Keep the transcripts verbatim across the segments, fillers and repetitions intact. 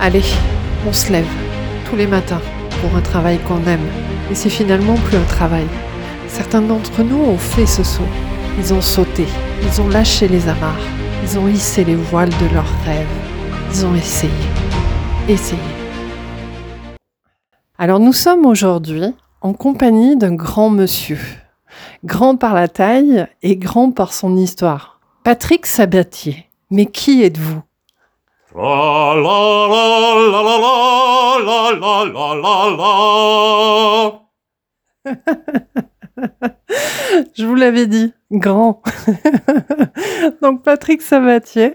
Allez, on se lève, tous les matins, pour un travail qu'on aime. Et c'est finalement plus un travail. Certains d'entre nous ont fait ce saut. Ils ont sauté, ils ont lâché les amarres, ils ont hissé les voiles de leurs rêves. Ils ont essayé, essayé. Alors nous sommes aujourd'hui en compagnie d'un grand monsieur. Grand par la taille et grand par son histoire. Patrick Sabatier. Mais qui êtes-vous ? La la la la la la la la la. Je vous l'avais dit, grand. Donc Patrick Sabatier.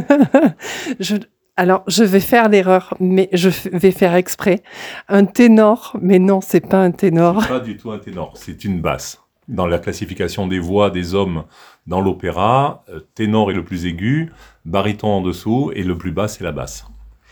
je, alors je vais faire l'erreur, mais je vais faire exprès. Un ténor, mais non, c'est pas un ténor. C'est pas du tout un ténor, c'est une basse. Dans la classification des voix des hommes dans l'opéra, ténor est le plus aigu, baryton en dessous, et le plus bas, c'est la basse.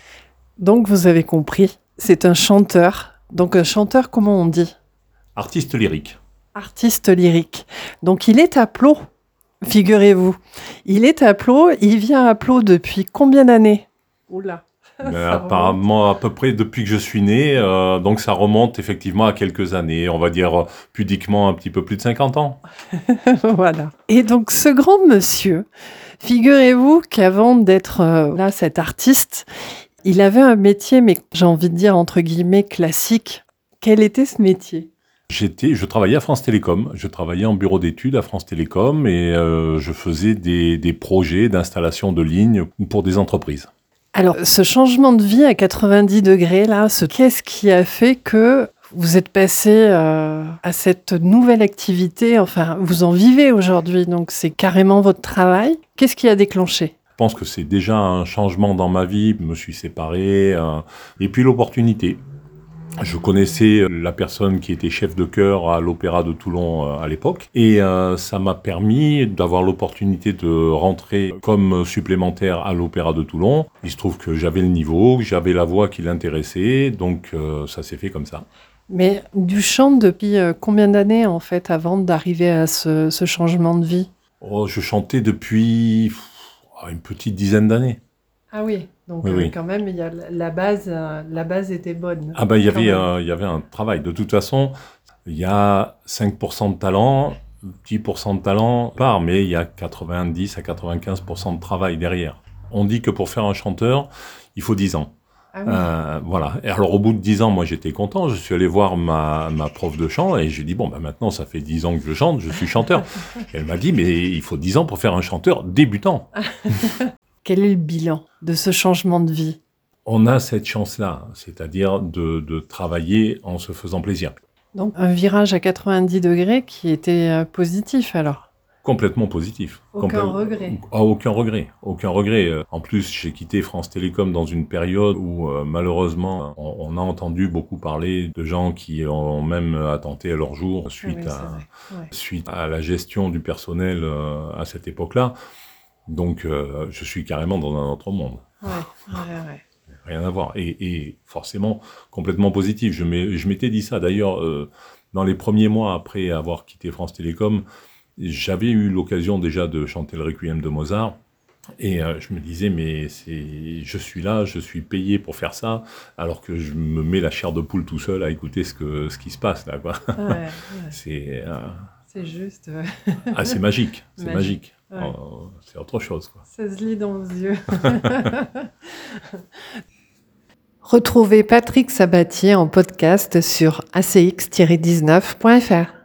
Donc vous avez compris, c'est un chanteur. Donc un chanteur, comment on dit ? Artiste lyrique. Artiste lyrique. Donc il est à Plot, figurez-vous. Il est à Plot, il vient à Plot depuis combien d'années ? Oula. Mais apparemment, à peu près depuis que je suis né, euh, donc ça remonte effectivement à quelques années, on va dire euh, pudiquement un petit peu plus de cinquante ans. Voilà. Et donc ce grand monsieur, figurez-vous qu'avant d'être euh, là, cet artiste, il avait un métier, mais j'ai envie de dire entre guillemets classique. Quel était ce métier ? J'étais, je travaillais à France Télécom, je travaillais en bureau d'études à France Télécom et euh, je faisais des, des projets d'installation de lignes pour des entreprises. Alors, ce changement de vie à quatre-vingt-dix degrés, là, ce, qu'est-ce qui a fait que vous êtes passé euh, à cette nouvelle activité ? Enfin, vous en vivez aujourd'hui, donc c'est carrément votre travail. Qu'est-ce qui a déclenché ? Je pense que c'est déjà un changement dans ma vie. Je me suis séparé. Euh, et puis l'opportunité. Je connaissais la personne qui était chef de chœur à l'Opéra de Toulon euh, à l'époque. Et euh, ça m'a permis d'avoir l'opportunité de rentrer comme supplémentaire à l'Opéra de Toulon. Il se trouve que j'avais le niveau, que j'avais la voix qui l'intéressait. Donc euh, ça s'est fait comme ça. Mais du chant depuis euh, combien d'années, en fait, avant d'arriver à ce, ce changement de vie ? Oh, je chantais depuis pff, une petite dizaine d'années. Ah oui, donc Oui, euh, oui. quand même, il y a la base, euh, la base était bonne. Ah ben, il y Quand avait, même. euh, il y avait un travail. De toute façon, il y a cinq pour cent de talent, dix pour cent de talent part, mais il y a quatre-vingt-dix à quatre-vingt-quinze pour cent de travail derrière. On dit que pour faire un chanteur, il faut dix ans. Ah oui. Euh, voilà. Et alors, au bout de dix ans, moi, j'étais content. Je suis allé voir ma, ma prof de chant et j'ai dit, bon, ben, maintenant, ça fait dix ans que je chante, je suis chanteur. Et elle m'a dit, mais il faut dix ans pour faire un chanteur débutant. Quel est le bilan de ce changement de vie ? On a cette chance-là, c'est-à-dire de, de travailler en se faisant plaisir. Donc un virage à quatre-vingt-dix degrés qui était euh, positif alors ? Complètement positif. Aucun Complè- regret. Ah, aucun regret. Aucun regret. Euh, En plus, j'ai quitté France Télécom dans une période où, euh, malheureusement, on, on a entendu beaucoup parler de gens qui ont même attenté à leur jour suite, Ah oui, à, c'est vrai. Ouais. suite à la gestion du personnel euh, à cette époque-là. Donc, euh, je suis carrément dans un autre monde. Ouais, ouais, ouais. Rien à voir. Et, et forcément, complètement positif. Je, m'ai- je m'étais dit ça. D'ailleurs, euh, dans les premiers mois après avoir quitté France Télécom, j'avais eu l'occasion déjà de chanter le Requiem de Mozart. Et euh, je me disais, mais c'est, je suis là, je suis payé pour faire ça, alors que je me mets la chair de poule tout seul à écouter ce, que, ce qui se passe là, quoi. Ouais, ouais. C'est, euh, C'est juste, euh, ah, c'est magique, c'est Magique. magique. Ouais. Euh, c'est autre chose, quoi. ça se lit dans les yeux. Retrouvez Patrick Sabatier en podcast sur a c x tiret dix-neuf point f r.